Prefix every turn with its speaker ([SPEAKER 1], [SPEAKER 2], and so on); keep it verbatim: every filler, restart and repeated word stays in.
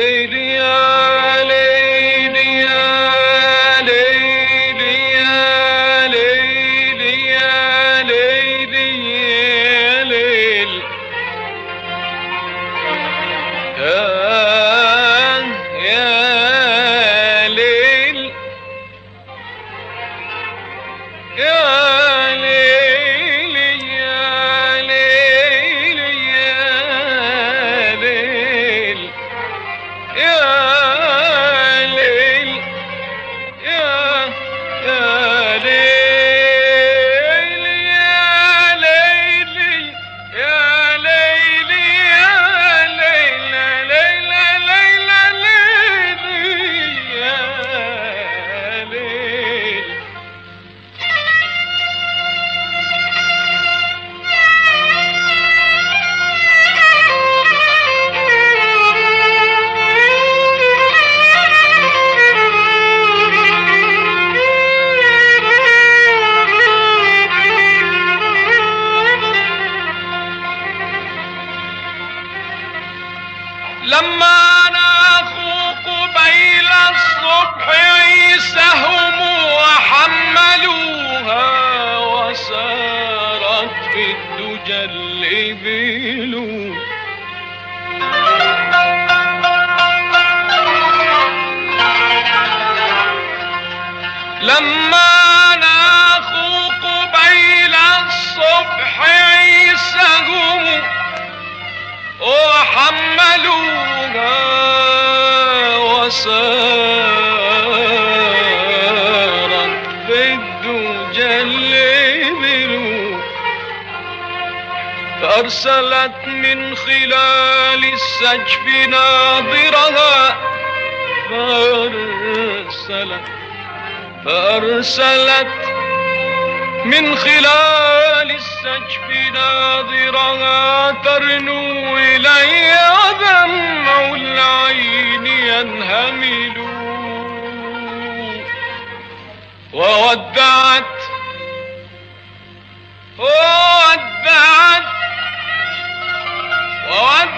[SPEAKER 1] لما ناخوا قبيل الصبح عيسهم وحملوها وسارت في الدجى الإبل. لما ناخوا قبيل الصبح عيسهم وحملوها وسارت في الدجى الإبل. فأرسلت من خلال السجف ناظرها فأرسلت فأرسلت من خلال السجف ناظرها ترنو إلي دمع العين ينهمل. وودعت وودعت وودعت